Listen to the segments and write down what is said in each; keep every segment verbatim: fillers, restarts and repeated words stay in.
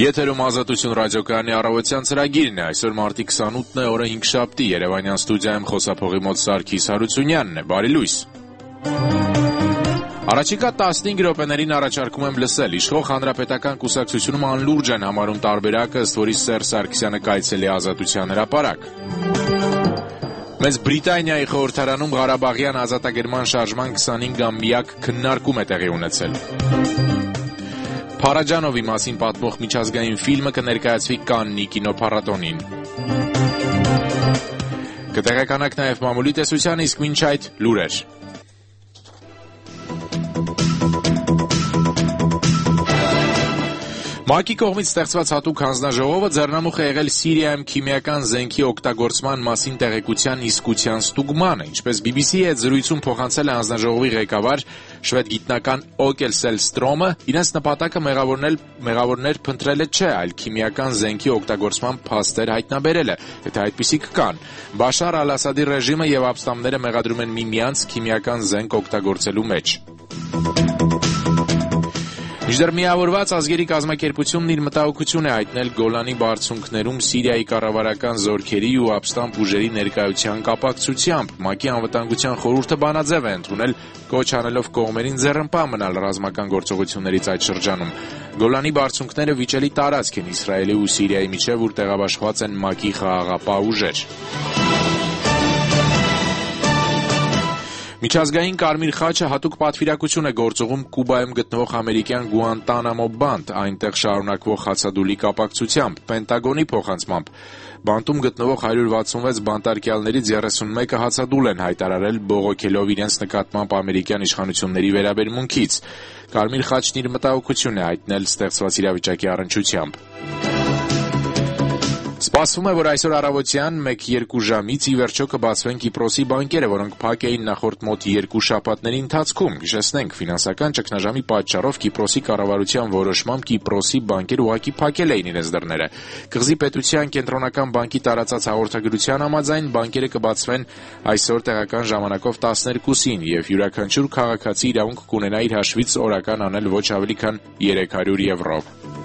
Եթերում Ազատություն ռադիոկայանի առավոտյան ծրագիրն է։ Այսօր մարտի քսանութն է, օրը հինգշաբթի, Երևանյան ստուդիայում խոսափողի մոտ Սարգիս Հարությունյանն է։ Բարի լույս։ Առաջիկա տասնհինգ րոպեներին առաջարկում եմ լսել։ Իշխող հանրապետական կուսակցությունում անլուրջ են համարում տարբերակը, ըստ որի Սերժ Սարգսյանը կայցելի Ազատության հրապարակ։ Մեծ Բրիտանիայի խորհրդարանում Ղարաբաղյան ազատագրման շարժման քսանհինգամյակ քննարկում է տեղի ունեցել։ Փարաջանովի մասին պատմող միջազգային ֆիլմը կներկայացվի Կաննի կինոփառատոնին։ Կտեղեկանաք նաև մամուլի տեսությանը, իսկ մինչ այդ լուրեր։ ՄԱԿ-ի կողմից ստեղծված հատուկ հանձնաժողովը ձեռնամուխ է եղել Սիրիայում քիմիական զենքի օգտագործման մասին տեղեկության իսկության ստուգմանը, ինչպես բի բի սի-ի հետ զրույցում փոխանցել է հանձնաժողովի ղեկավար շվեդ գիտնական Օկել Սելստրոմը, իրենց նպատակը մեղավորնել մեղավորներ փնտրելը չէ, այլ քիմիական զենքի օգտագործման փաստեր հայտնաբերելը, եթե այդպիսիք կան։ Բաշար Ալ-Ասադի ռեժիմը եւ ապստամբները մեղադրում են միմյանց քիմիական զենք օգտագործելու մեջ։ Մինչդեռ Միավորված ազգերի կազմակերպությունն իր մտահոգություն է հայտնել Գոլանի բարձունքներում Սիրիայի կառավարական զորքերի ու ապստամբ ուժերի ներկայության կապակցությամբ։ ՄԱԿ-ի անվտանգության խորհուրդը բանաձև է ընդունել, կոչ անելով կողմերին ձեռնպահ մնալ ռազմական գործողություններից այդ շրջանում։ Գոլանի բարձունքները վիճելի տարածք են Իսրայելի ու Սիրիայի միջև, ուր տեղաբաշխված են ՄԱԿ-ի խաղաղապահ ուժեր։ Միջազգային Կարմիր խաչը հատուկ պատվիրակություն է գործողում Կուբայում գտնվող ամերիկյան Գուանտանամո բանտ, այնտեղ շարունակվող հացադուլի կապակցությամբ։ Պենտագոնի փոխանցմամբ բանտում գտնվող հարյուր վաթսունվեց բանտարկյալներից երեսունմեկը հացադուլ են հայտարարել, բողոքելով իրենց նկատմամբ ամերիկյան իշխանությունների վերաբերմունքից։ Կարմիր խաչն իր մտահոգությունն է հայտնել ստեղծված իրավիճակի առնչությամբ։ Սպասվում է, որ այսօր առավոտյան մեկ-երկու ժամից ի վերջո կբացվեն Կիպրոսի բանկերը, որոնք փակ էին նախորդ մոտ երկու շաբաթների ընթացքում։ Հիշեցնենք, ֆինանսական ճգնաժամի պատճառով Կիպրոսի կառավարության որոշմամբ Կիպրոսի բանկերը ուղղակի փակել էին իրենց դռները։ Կղզի պետության կենտրոնական բանկի տարածած հաղորդագրության համաձայն բանկերը կբացվեն այսօր տեղական ժամանակով տասներկուսին եւ յուրաքանչյուր քաղաքացի իրավունք կունենա իր հաշվից օրական անել ոչ ավելի քան երեք հարյուր եվրո։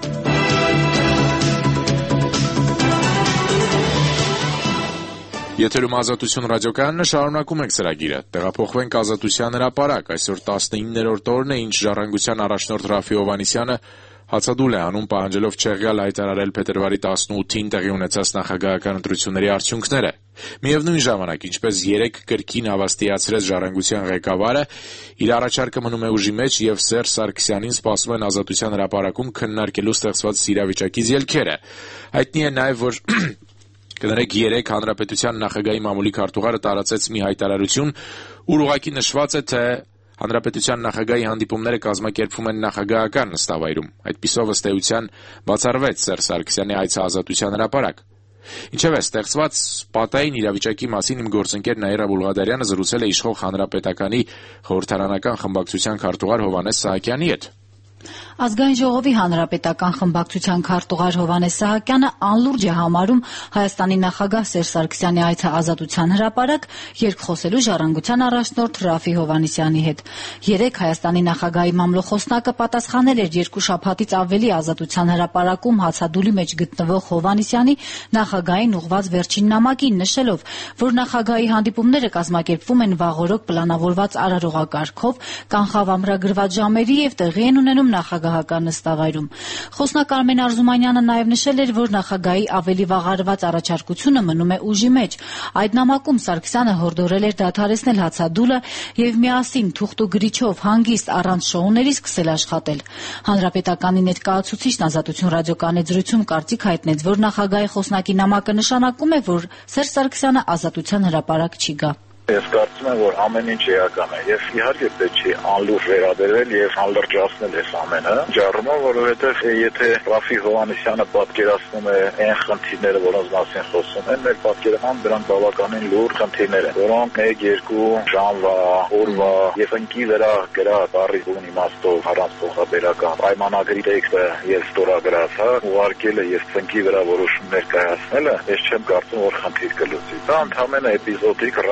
Եթերում Ազատություն ռադիոկայանն է, շարունակում ենք ծրագիրը։ Տեղափոխվենք Ազատության հրապարակ։ Այսօր տասնիններորդ օրն է, ինչ Ժառանգության առաջնորդ Ռաֆի Հովհաննիսյանը հացադուլ է անում, պահանջելով չեղյալ հայտարարել փետրվարի տասնութին տեղի ունեցած նախագահական ընտրությունների արդյունքները։ Միևնույն ժամանակ, ինչպես երեկ կրկին հավաստիացրեց Ժառանգության ղեկավարը, իր առաջարկը մնում է ուժի մեջ եւ Սերժ Սարգսյանին սպասում են Ազատության հրապարակում քննարկելու ստեղծված իրավիճակից ելքերը։ Հայտնի է նաեւ, որ Կներեք, երեկ Հանրապետության նախագահի մամուլի քարտուղարը տարածեց մի հայտարարություն, ուր ուղղակի նշված է, թե Հանրապետության նախագահի հանդիպումները կազմակերպվում են նախագահական նստավայրում։ Այդպիսով ըստ էության բացառվեց Սերժ Սարգսյանի այցը Ազատության հրապարակ։ Ինչևէ, ստեղծված պատային իրավիճակի մասին իմ գործընկեր Նաիրա Բուլղադարյանը զրուցել է իշխող Հանրապետականի խորհրդարանական խմբակցության քարտուղար Հովհաննես Սահակյանի հետ։ Ազգային ժողովի հանրապետական խմբակցության քարտուղար Հովհաննես Սահակյանը անլուրջ է համարում Հայաստանի նախագահ Սերժ Սարգսյանի այցը Ազատության հրապարակ, երկխոսելու Ժառանգության առաջնորդ Ռաֆի Հովհաննիսյանի հետ։ Երեկ Հայաստանի նախագահի մամլոխոսնակը պատասխանել էր երկու շաբաթից ավելի Ազատության հրապարակում հացադուլի մեջ գտնվող Հովհաննիսյանի նախագահային ուղղված վերջին նամակին, նշելով, որ նախագահի հանդիպումները կազմակերպվում են վաղօրոք պլանավորված արարողակարգով, կանխավամրագրված ժամերի եւ տեղի են ունենում նախագահական նստավայրում։ Խոսնակ Արմեն Արզումանյանը նաև նշել էր, որ նախագահի ավելի վաղ արված առաջարկությունը մնում է ուժի մեջ։ Այդ նամակում Սարգսյանը հորդորել էր դադարեցնել հացադուլը եւ միասին թուղթ ու գրիչով հանգիստ առանց շոուների սկսել աշխատել։ Հանրապետականի ներկայացուցիչն Ազատություն ռադիոկայանի զրույցում կարծիք հայտնեց, որ նախագահի խոսնակի նամակը նշանակում է, որ Սերժ Սարգսյանը Ազատության հրապարակ չի գա։ Ես կարծում եմ, որ ամեն ինչ էական է եւ իհարկե պետք չի անլուրջ վերաբերվել եւ անլրջացնել այս ամենը։ Ջարմա, որովհետեւ եթե Ռաֆի Հովհաննիսյանը պատկերացնում է այն խնդիրները, որոնց մասին խոսում են, մեր պատկերման դրանք բավականին լուրջ խնդիրներ են, որոնք մեկ-երկու ժամվա, օրվա եւ ընկի վրա գրա բարի բուն իմաստով առանց փոխաբերական պայմանագրի տեքստը եւ ստորագրած, հա, ուղարկելը եւ ծնկի վրա որոշումներ կայացնելը, ես չեմ կարծում, որ խնդիր կլուծի։ Դա ընդհանրապես էպիզոդիկ Ռաֆի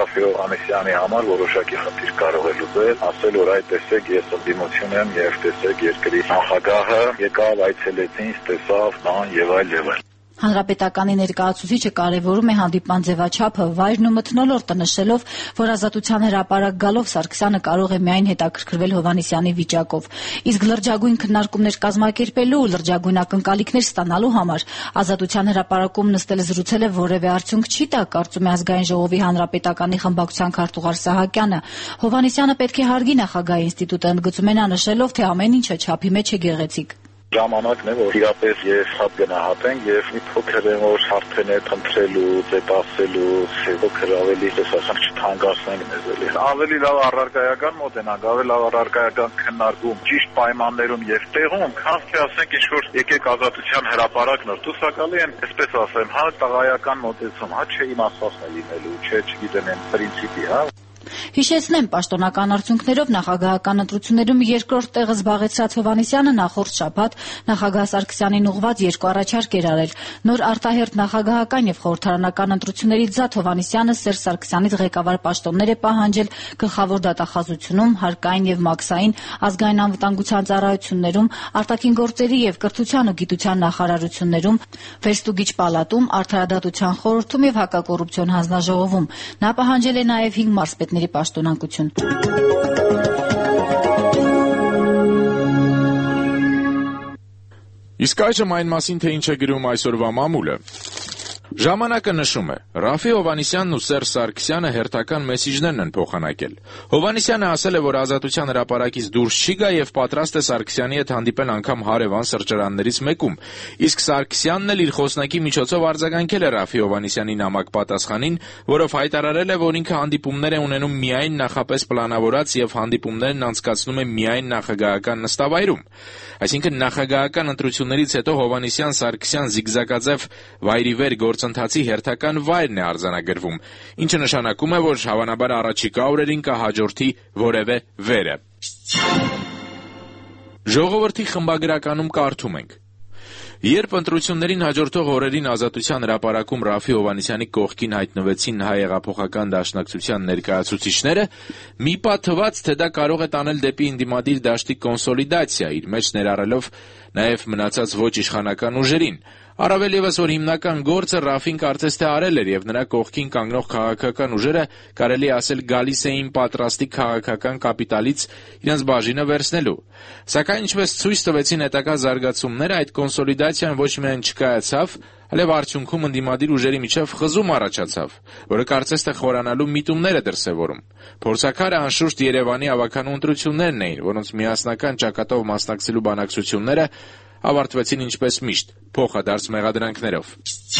Հովհաննիսյանի համար որոշակի խնդիր կարող է լուծել, ասել որ այդ տեսեք ես ընդդիմություն եմ եւ տեսեք երկրի նախագահը եկավ այցելեց ինձ, տեսավ, բան եւ այլ եւ այլ։ Հանրապետականի ներկայացուցիչը կարևորում է հանդիպման ձևաչափը, վայրն ու մթնոլորտը, նշելով, որ Ազատության հրապարակ գալով Սարգսյանը կարող է միայն հետաքրքրվել Հովհաննիսյանի վիճակով։ Իսկ լրջագույն քննարկումներ կազմակերպելու ու լրջագույն ակնկալիքներ ստանալու համար Ազատության հրապարակում նստել զրուցել է որևէ արդյունք չի տա, կարծում է Ազգային ժողովի հանրապետականի խմբակցության քարտուղար Սահակյանը։ Հովհաննիսյանը պետք է հարգի նախագահի ինստիտուտը, ընդգծում է նա, նշելով, թե ամեն ինչը չափի մեջ է գեղեցիկ։ Ժամանակն է, որ իրապես ես հատ գնահատենք եւ մի փոքր են որ արդեն է ընտրելու, դեպասելու, փոքր ավելի տեսական չթանկացնենք մեզ էլի։ Ավելի լավ առարկայական մոտենանք, ավելի լավ առարկայական քննարկում, ճիշտ պայմաններում եւ տեղում, քան թե ասենք ինչ-որ եկեք Ազատության հրապարակն որ դուսակալի են, այսպես ասեմ, հա տղայական մոտեցում, հա չէ իմաստացն է լինելու, չէ, չգիտեմ, այն պրինցիպի, հա։ Հիշեցնեմ, պաշտոնական արդյունքներով նախագահական ընտրություններում երկրորդ տեղը զբաղեցրած Հովհաննիսյանը նախորդ շաբաթ նախագահ Սարգսյանին ուղղված երկու առաջարկ էր արել։ Նոր արտահերթ նախագահական եւ խորհրդարանական ընտրություններից զատ Հովհաննիսյանը Սերժ Սարգսյանից ղեկավար պաշտոններ է պահանջել գլխավոր դատախազությունում, հարկային եւ մաքսային, ազգային անվտանգության ծառայություններում, արտաքին գործերի եւ կրթության ու գիտության նախարարություններում, վերստուգիչ պալատում, արդարադատության խորհրդում եւ հակակոռուպցիոն հանձնաժողովում։ Նա պահանջել է նաեւ հինգ մարզպետների պաշտոնակություն։ Իսկ այժմ այն մասին, թե ինչ է գրում այսօրվա մամուլը։ Ժամանակը նշում է. Ռաֆի Հովհաննիսյանն ու Սերժ Սարգսյանը հերթական մեսիջներն են փոխանակել։ Հովհաննիսյանը ասել է, որ Ազատության հրապարակից դուրս չի գա եւ պատրաստ է Սարգսյանի հետ հանդիպել անգամ հարևան սրճարաններից մեկում։ Իսկ Սարգսյանն էլ իր խոսնակի միջոցով արձագանքել է Ռաֆի Հովհաննիսյանի նամակ պատասխանին, որով հայտարարել է, որ ինքը հանդիպումներ է ունենում միայն նախապես պլանավորած եւ հանդիպումներն անցկացնում է միայն նախագահական նստավայրում։ Այսինքն նախագահական ընտրություններից հետո Հովհաննիսյան-Սարգսյան զիգզագաձև վայրիվեր գործընթացի հերթական վայրն է արձանագրվում, ինչը նշանակում է, որ հավանաբար առաջիկա օրերին կհաջորդի որևէ վերը։ Ժողովրդի խմբագրականում կարդում ենք. Երբ ընտրություններին հաջորդող օրերին Ազատության հրապարակում Ռաֆի Հովհաննիսյանի կողքին հայտնվեցին Հայ հեղափոխական դաշնակցության ներկայացուցիչները, մի պահ թվաց, թե դա կարող է տանել դեպի ընդդիմադիր դաշտի կոնսոլիդացիա, իր մեջ ներառելով նաև մնացած ոչ իշխանական ուժերին։ Առավել ևս, որ հիմնական գործը Ռաֆին կարծես թե արել էր եւ նրա կողքին կանգնող քաղաքական ուժերը կարելի ասել գալիս էին պատրաստի քաղաքական կապիտալից իրենց բաժինը վերցնելու։ Սակայն ինչպես ցույց տվեցին հետագա զարգացումները, այդ կոնսոլիդացիան ոչ միայն չկայացավ, այլև արդյունքում ընդդիմադիր ուժերի միջև խզում առաջացավ, որը կարծես թե խորանալու միտումներ է դրսևորում։ Փորձաքարը անշուշտ Երևանի ավականու ընտրություններն էին, որոնց միասնական ճակատով մասնակցելու բանակցությունները ավարտվեցին ինչպես միշտ, փոխադարձ մեղադրանքներով։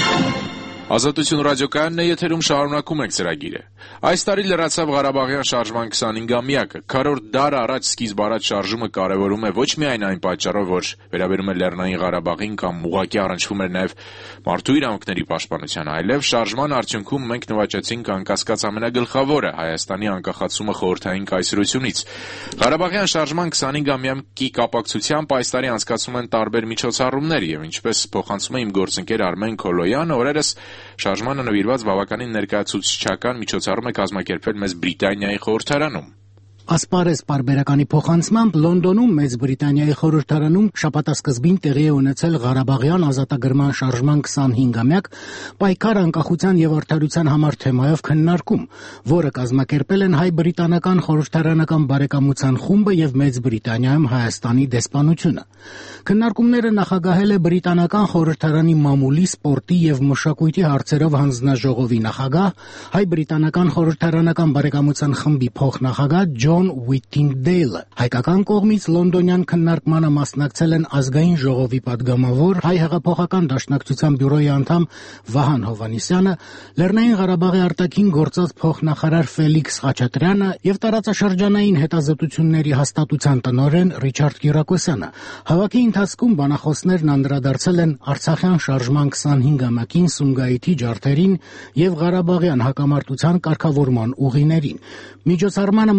Ազատություն ռադիոկայանն է եթերում, շարունակում ենք ծրագիրը։ Այս տարի լրացավ Ղարաբաղյան շարժման քսանհինգամյակը։ Քառորդ դար առաջ սկիզբ առած շարժումը կարևորում է ոչ միայն այն պատճառով, որ վերաբերում է Լեռնային Ղարաբաղին կամ ուղղակի առնչվում էր նաև մարդու իրավունքների պաշտպանությանը, այլև շարժման արդյունքում մենք նվաճեցինք անկասկած ամենագլխավորը՝ Հայաստանի անկախացումը խորհրդային կայսրությունից։ Ղարաբաղյան շարժման քսանհինգամյակի կապակցությամբ այս տարի անցկացվում են տարբեր միջոցառումներ եւ ինչպես փոխանցում է իմ գործընկեր Արմեն Քոլոյանը, օրերս շարժմանը նվիրված բավականին ներկայացուցչական միջոցառում է կազմակերպվել մեծ Բրիտանիայի խորհրդարանում։ Ասպարեզ պարբերականի փոխանցմամբ Լոնդոնում Մեծ Բրիտանիայի խորհրդարանում շաբաթասկզբին տեղի է ունեցել Ղարաբաղյան ազատագրման շարժման քսանհինգամյակ պայքար անկախության եւ արդարության համար թեմայով քննարկում, որը կազմակերպել են հայ-բրիտանական խորհրդարանական բարեկամության խումբը եւ Մեծ Բրիտանիայում Հայաստանի դեսպանությունը։ Քննարկումները նախագահել է բրիտանական խորհրդարանի մամուլի, սպորտի եւ մշակույթի հարցերով հանձնաժողովի նախագահ, հայ-բրիտանական խորհրդարանական բարեկամության խմբի փոխնախագահ Ջոն Ուիթինգդեյլը։ Հայկական կողմից լոնդոնյան քննարկմանը մասնակցել են ազգային ժողովի падգամավոր, Հայ հեղափոխական դաշնակցության բյուրոյի անդամ Վահան Հովհաննիսյանը, Լեռնային Ղարաբաղի արտաքին գործած փոխնախարար Ֆելիքս Խաչատրյանը եւ տարածաշրջանային հետազոտությունների հաստատության տնօրեն Ռիչարդ Կիրակոսյանը։ Հավաքի ընթացքում բանախոսներն անդրադարձել են Արցախյան շարժման քսանհինգամյակին, Սումգայիթի ջարդերին եւ Ղարաբաղյան հակամարտության կարգավորման ուղիներին։ Միջոցառմանը մասնակցել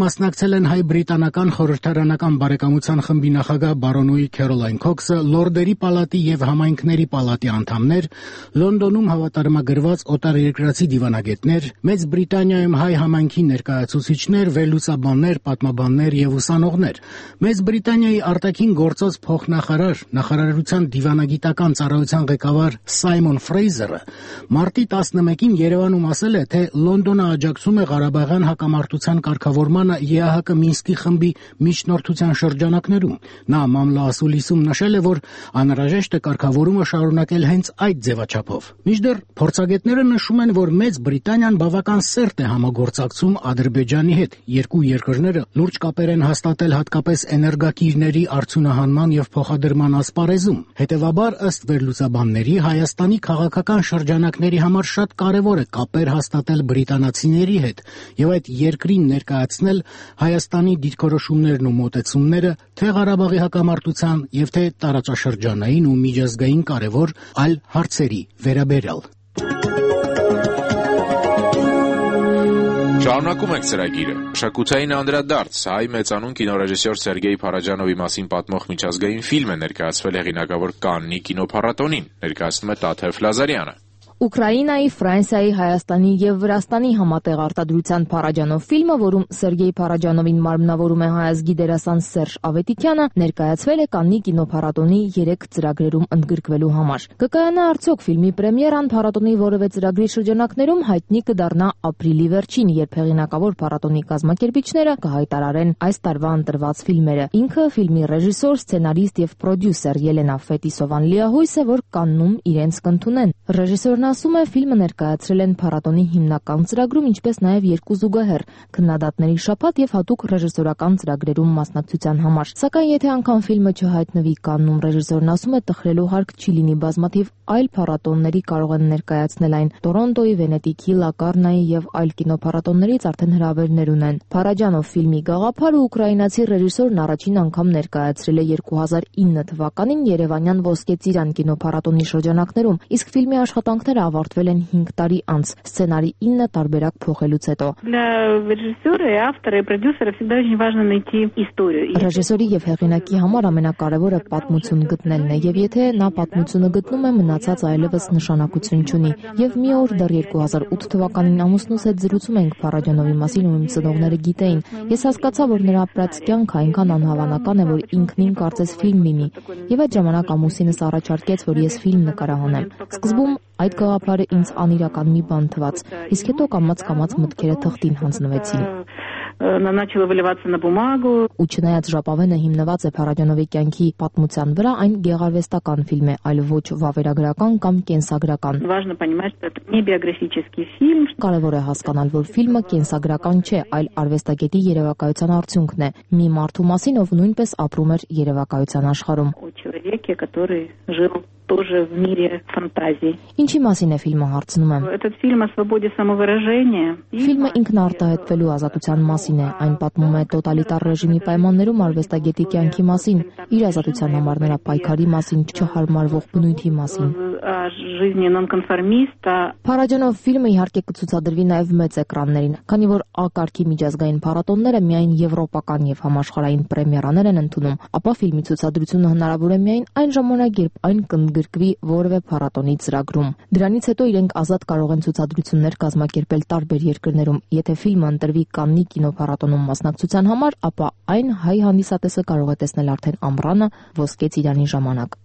ասել են հայ-բրիտանական խորհրդարանական բարեկամության խմբի նախագահ բարոնուհի Քերոլայն Քոքսը, Լորդերի պալատի եւ Համայնքների պալատի անդամներ, Լոնդոնում հավատարմագրված օտարերկրացի դիվանագետներ, Մեծ Բրիտանիայում հայ համայնքի ներկայացուցիչներ, վերլուծաբաններ, պատմաբաններ եւ ուսանողներ, Մեծ Բրիտանիայի արտաքին գործոց փոխնախարար, նախարարության դիվանագիտական ծառայության ղեկավար Սայմոն Ֆրեյզերը մարտի տասնմեկին Երևանում ասել է, թե Լոնդոնը աջակցում է Ղարաբաղյան հակամարտության կարգավորմանը ԵԱՀԿ Մինսկի խմբի միջնորդության շրջանակներում։ Նա մամլո-ասուլիսում նշել է, որ անհրաժեշտ է կարգավորումը շարունակել հենց այդ ձևաչափով։ Մինչդեռ փորձագետները նշում են, որ Մեծ Բրիտանիան բավական սերտ է համագործակցում Ադրբեջանի հետ։ Երկու երկրները լուրջ կապեր են հաստատել հատկապես էներգակիրների արդյունահանման եւ փոխադրման ասպարեզում։ Հետևաբար, ըստ վերլուծաբանների, Հայաստանի քաղաքական շրջանակների համար շատ կարևոր է կապեր հաստատել բրիտանացիների հետ եւ այդ երկրին ներկայացնել Հայաստանի դիրքորոշումներն ու մոտեցումները թե Ղարաբաղի հակամարտության եւ թե տարածաշրջանային ու միջազգային կարևոր այլ հարցերի վերաբերյալ։ Շարունակում ենք ծրագիրը։ Մշակութային անդրադարձ հայ մեծանուն կինոռեժիսոր Սերգեյ Փարաջանովի մասին պատմող միջազգային ֆիլմ է ներկայացվել հեղինակավոր Կաննի կինոփառատոնին, ներկայացնում է Տաթև Լազարյանը։ Ուկրաինայի, Ֆրանսիայի, Հայաստանի եւ Վրաստանի համատեղ արտադրության Փարաջանով ֆիլմը, որում Սերգեյ Փարաջանովին մարմնավորում է հայազգի դերասան Սերժ Ավետիքյանը, ներկայացվել է Կաննի կինոփառատոնի երեք ծրագրերում ընդգրկվելու համար։ Կկայանա արդյոք ֆիլմի պրեմիերան փառատոնի որևէ ծրագրի շրջանակներում հայտնի կդառնա ապրիլի վերջին, երբ հեղինակավոր փառատոնի կազմակերպիչները կհայտարարեն այս տարվա ընտրված ֆիլմերը։ Ինքը ֆիլմի ռեժիսոր, սցենարիստ եւ պրոդյուսեր Ելենա Ֆետիսովան լիահույս է, որ Կաննում իրենց կընդունեն։ Ռեժիսորն ասում է, ֆիլմը ներկայացրել են փառատոնի հիմնական ծրագրում, ինչպես նաև երկու զուգահեռ քննադատների շաբաթ եւ հատուկ ռեժիսորական ծրագրերում մասնակցության համար։ Սակայն եթե անգամ ֆիլմը չհայտնվի Կաննում, ռեժիսորն ասում է, տխրելու հարկ չի լինի, բազմաթիվ այլ փառատոնների կարող են ներկայացնել այն։ Տորոնտոյի, Վենետիկի, Լակարնայի եւ այլ կինոփառատոններից արդեն հրավերներ ունեն։ Փարաջանով ֆիլմի գաղափարը ուկրաինացի ռեժիսորն առաջին անգամ ներկայացրել է երկու հազար ինը թվականին Երևանյան Ոսկե ծիրան կինոփառատոնի շրջանակներում, իսկ ֆիլմի աշխատանքները ավարտվել են հինգ տարի անց, սցենարի ինը տարբերակ փոխելուց հետո։ Ռեժիսորի եւ հեղինակի համար ամենակարևորը պատմություն գտնելն է, եւ եթե նա պատմությունը գտնում է, մնացած այլևս նշանակություն չունի։ Եվ մի օր դեռ երկու հազար ութ թվականին ամուսնուս հետ զրուցում ենք Փարաջանովի մասին ու իմ ծնողները գիտեին։ Ես հասկացա, որ նրա ապրած կյանքը այնքան անհավանական է, որ ինքնին կարծես ֆիլմ լինի։ Եվ այդ ժամանակ ամուսինս առաջարկեց, որ ես ֆիլմ նկարահանեմ։ Սկզբում այդ գաղափարը ինձ անիրական մի բան թվաց, իսկ հետո կամաց-կամաց մտքերը թղթին հանձնվեցին։ Ու չնայած ժապավենը հիմնված է Փարաջանովի կյանքի պատմության վրա, այն գեղարվեստական ֆիլմ է, այլ ոչ վավերագրական կամ կենսագրական։ Կարևոր է հասկանալ, որ ֆիլմը կենսագրական չէ, այլ արվեստագետի երևակայության արդյունքն է, մի մարդու մասին, ով նույնպես ապրում էր երևակայության աշխարհում։ тоже в мире фантазий. Ինչի մասին է ֆիլմը, հարցնում եմ։ Этот фильм о свободе самовыражения. Ֆիլմը ինքնարտահայտվելու ազատության մասին է, այն պատմում է տոտալիտար ռեժիմի պայմաններում արվեստագետի կյանքի մասին, իր ազատության համար նրա պայքարի մասին, չհարմարվող բնույթի մասին։ Жизни нонконформиста. Փարաջանով ֆիլմը իհարկե կցուցադրվի նաև մեծ էկրաններին, քանի որ ակարգի միջազգային փառատոնները միայն եվրոպական եւ համաշխարհային պրեմիերաներ են ընդունում, ապա ֆիլմի ցուցադրությունը հնարավոր է միայն այն ժամանակ, երբ այն կընդգրկվի որևէ փառատոնի ծրագրում։ Դրանից հետո իրենք ազատ կարող են ցուցադրություններ կազմակերպել տարբեր երկրներում։ Եթե ֆիլմը ընտրվի Կաննի կինոփառատոնում մասնակցության համար, ապա այն հայ հանդիսատեսը կարող է տեսնել արդեն ամռանը Ոսկե ծիրանի ժամանակ։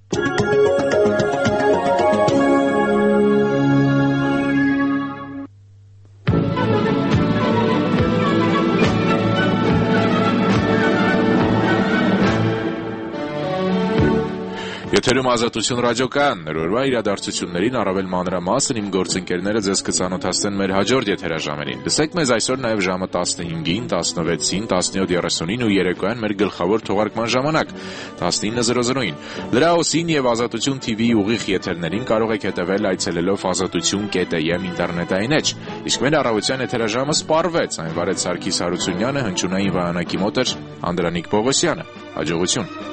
Եթերում Ազատություն ռադիոկայանն օրվա իրադարձություններին առավել մանրամասն իմ գործընկերները ձեզ կծանոթացնեն մեր հաջորդ եթերաժամերին։ Լսեք մեզ այսօր նաև ժամը տասնհինգին, տասնվեցին, տասնյոթ երեսունին ու երեկոյան մեր գլխավոր թողարկման ժամանակ տասնինը զրո զրոին։ Լրաոսին եւ Ազատություն թի վի ուղիղ եթերներին կարող եք հետևել այցելելով ազատություն կետ է եմ ինտերնետային էջ։ Իսկ մեր առավոտյան եթերաժամը սպառվեց, այն վարեց Սարգիս Հարությունյանը, հնչյունային վահանակի մոտ էր Անդրանիկ Պողոսյանը։ Հաջողություն։